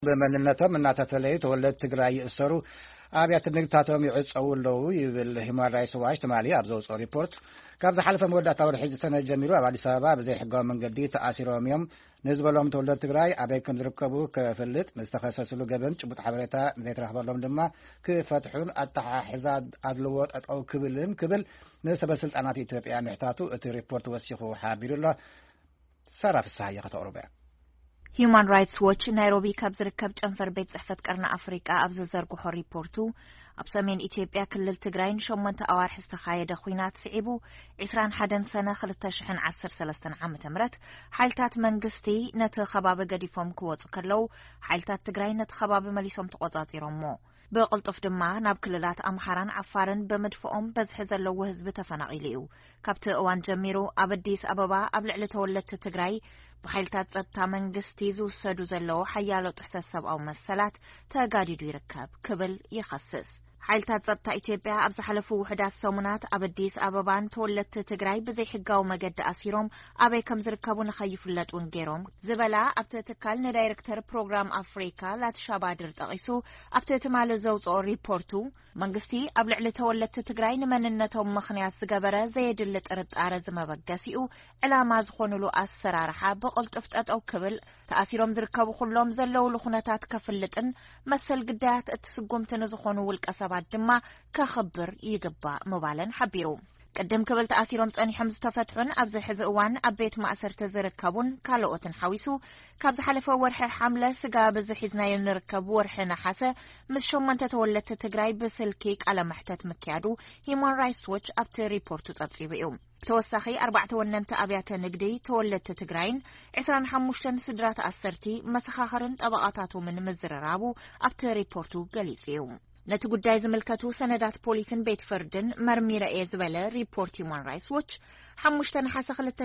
بمننتهم እናተፈለዩ ተወለድ ትግራይ ይእሰሩ ኣብያተ ንግታቶም ይዕጸውለው ይብል ሂማን ራይትስ ዋች ተማሊ ኣብዘውጾ ሪፖርት ካብ ዝሓለፈ መወዳእታ ወርሒ ሰነ ጀሚሩ ኣብ አዲስ አበባ በዘይ ሕጋዊ መንገዲ ተኣሲሮም እዮም ንዝበሎም ተወለድ ትግራይ ኣበይ ከም ዝርከቡ ከፍልጥ ምስተኸሰስሉ ገበን ጭቡጥ ሓበሬታ ዘይተረኽበሎም ድማ ክፈትሑን ኣተሓሕዛ ኣድልዎ ጠጠው ክብል ንሰበስልጣናት ኢትዮጵያ ምሕታቱ እቲ ሪፖርት ወሲኹ ሓቢሩሎ ሰራፍ ሳያ ከተቅርበ Human Rights Watch Nairobi ካብ ዝርከብ ጨንፈር ቤት ጽሕፈት ቀርና ኣፍሪቃ ኣብ ዝዘርግሖ ሪፖርቱ ኣብ ሰሜን ኢትዮጵያ ክልል ትግራይ 8 ኣዋርሒ ዝተኻየደ ኩናት ስዒቡ 21 ሰነ 2013 ዓመተ ምህረት ሓይልታት መንግስቲ ነቲ ከባቢ ገዲፎም ክወጹ ከለው ሓይልታት ትግራይ ነቲ ከባቢ መሊሶም ተቆጻጺሮሞ በቅልጥፍ ድማ ናብ ክልላት ኣምሓራን ዓፋርን በመድፈኦም በዝሕ ዘለዎ ህዝቢ ተፈናቂሉ እዩ ካብቲ እዋን ጀሚሩ ኣብ አዲስ አበባ ኣብ ልዕሊ ተወለድቲ ትግራይ በሓይልታት ጸጥታ መንግስቲ ዝውሰዱ ዘለዎ ሓያሎ ጥሕሰት ሰብኣዊ መሰላት ተጋዲዱ ይርከብ ክብል ይኸስስ ሓይልታት ጸጥታ ኢትዮጵያ ኣብ ዝሓለፉ ውሕዳት ሰሙናት ኣብ አዲስ አበባን ተወለድቲ ትግራይ ብዘይ ሕጋዊ መገዲ ኣሲሮም ኣበይ ከም ዝርከቡ ንኸይፍለጡን ገይሮም ዝበላ ኣብቲ ትካል ንዳይሬክተር ፕሮግራም ኣፍሪካ ላትሻባድር ጠቂሱ ኣብቲ ትማሊ ዘውጽኦ ሪፖርቱ መንግስቲ ኣብ ልዕሊ ተወለድቲ ትግራይ ንመንነቶም ምኽንያት ዝገበረ ዘየድሊ ጥርጣረ ዝመበገሲኡ ዕላማ ዝኾኑሉ ኣሰራርሓ ብቕልጥፍ ጠጠው ክብል ተኣሲሮም ዝርከቡ ኩሎም ዘለውሉ ኩነታት ከፍልጥን መሰል ግዳያት እትስጉምቲ ንዝኾኑ ውልቀ ሰባት ድማ ከኽብር ይግባእ ምባለን ሓቢሩ ቀደም ክብል ተኣሲሮም ጸኒሖም ዝተፈትሑን ኣብ ዝሕዚ እዋን ኣብ ቤት ማእሰርቲ ዝርከቡን ካልኦትን ሓዊሱ ካብ ዝሓለፈ ወርሒ ሓምለ ስጋ ብዝሒዝናዮ ንርከብ ወርሒ ነሓሰ ምስ 8 ተወለድቲ ትግራይ ብስልኪ ቃለ መሕተት ምክያዱ Human Rights Watch ኣብቲ ሪፖርቱ ጸብጺቡ እዩ ተወሳኺ 4 ወነንቲ ኣብያተ ንግዲ ተወለድቲ ትግራይን 25 ስድራ ተኣሰርቲ መሰኻኽርን ጠበቃታቶምን ምዝረራቡ ኣብቲ ሪፖርቱ ገሊጹ እዩ ነቲ ጉዳይ ዝምልከቱ ሰነዳት ፖሊስን ቤት ፍርድን መርሚረ ዝበለ ሪፖርት Human Rights Watch 5 ነሐሴ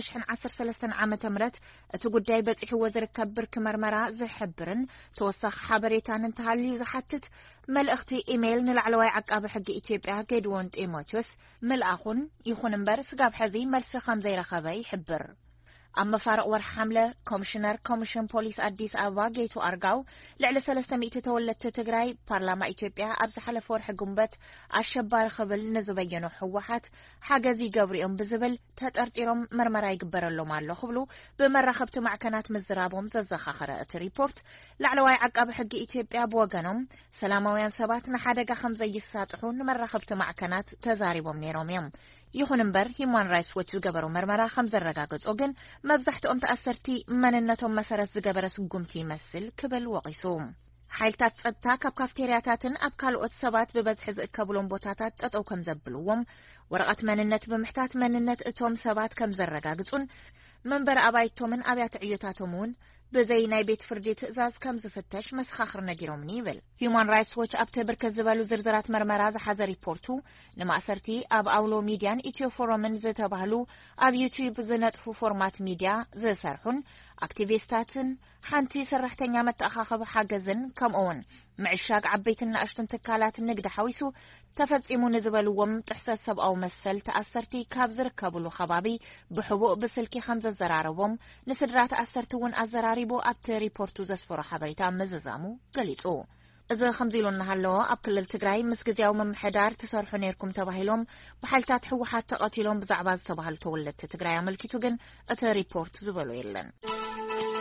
2013 ዓመተ ምህረት እቲ ጉዳይ በጽሕዎ ዝርከብ ብርኪ መርመራ ዝሕብርን ተወሳኺ ሓበሬታን እንተሃልዩ ዝሓትት መልእኽቲ ኢሜይል ንላዕለዋይ ዓቃቢ ሕጊ ኢትዮጵያ ጌድዎን ጢሞቴዎስ መልኣኹን ይኹን እምበር ስጋብ ሕዚ መልሲ ከም ዘይረኸበ ይሕብር ኣብ መፋርቕ ወርሒ ሓምለ ኮሚሽነር ኮሚሽን ፖሊስ አዲስ አበባ ጌቱ ኣርጋው ልዕሊ 300 ተወለድቲ ትግራይ ፓርላማ ኢትዮጵያ ኣብ ዝሓለፈ ወርሒ ጉንበት ኣሸባሪ ክብል ንዝበየኑ ሕወሓት ሓገዝ ይገብሪኦም ብዝብል ተጠርጢሮም መርመራ ይግበረሎም ኣሎ ክብሉ ብመራኸብቲ ማዕከናት ምዝራቦም ዘዘኻኸረ እቲ ሪፖርት ላዕለዋይ ዓቃቢ ሕጊ ኢትዮጵያ ብወገኖም ሰላማውያን ሰባት ንሓደጋ ከም ዘይሳጥሑ ንመራኸብቲ ማዕከናት ተዛሪቦም ነይሮም እዮም ይኹን እምበር Human Rights Watch ዝገበሩ መርመራ ከም ዘረጋገጾ ግን መብዛሕትኦም ተኣሰርቲ መንነቶም መሰረት ዝገበረ ስጉምቲ ይመስል ክብል ወቂሱ ሓይልታት ጸጥታ ካብ ካፍቴርያታትን ኣብ ካልኦት ሰባት ብበዝሒ ዝእከብሎም ቦታታት ጠጠው ከም ዘብልዎም ወረቐት መንነት ብምሕታት መንነት እቶም ሰባት ከም ዘረጋግጹን መንበር ኣባይቶምን ኣብያተ ዕዮታቶምን በዘይ ናይ ቤት ፍርዲ ትእዛዝ ከም ዝፍተሽ መስኻኽር ነጊሮምኒ ይብል Human Rights Watch ኣብቲ ብርክት ዝበሉ ዝርዝራት መርመራ ዝሓዘ ሪፖርቱ ንማእሰርቲ ኣብ ኣውሎ ሚድያን ኢትዮ ፎረምን ዝተባህሉ ኣብ ዩቲዩብ ዝነጥፉ ፎርማት ሚድያ ዝሰርሑን ኣክቲቪስታትን ሓንቲ ሰራሕተኛ መተኣኻኸቢ ሓገዝን ከምኡውን ምዕሻግ ዓበይትን ንኣሽቱን ትካላት ንግዲ ሓዊሱ ተፈጺሙ ንዝበልዎም ጥሕሰት ሰብኣዊ መሰል ተኣሰርቲ ካብ ዝርከብሉ ከባቢ ብሕቡእ ብስልኪ ከም ዘዘራረቦም ንስድራ ተኣሰርቲ እውን ኣዘራሪቡ ኣብቲ ሪፖርቱ ዘስፈሮ ሓበሬታ ምዝዛሙ ገሊጹ እዚ ከምዚሉ እናሃለዎ ኣብ ክልል ትግራይ ምስ ግዝያዊ ምምሕዳር ተሰርሑ ነይርኩም ተባሂሎም ብሓይልታት ሕወሓት ተቐቲሎም ብዛዕባ ዝተባህሉ ተወለድቲ ትግራይ ኣመልኪቱ ግን እቲ ሪፖርት ዝበሎ የለን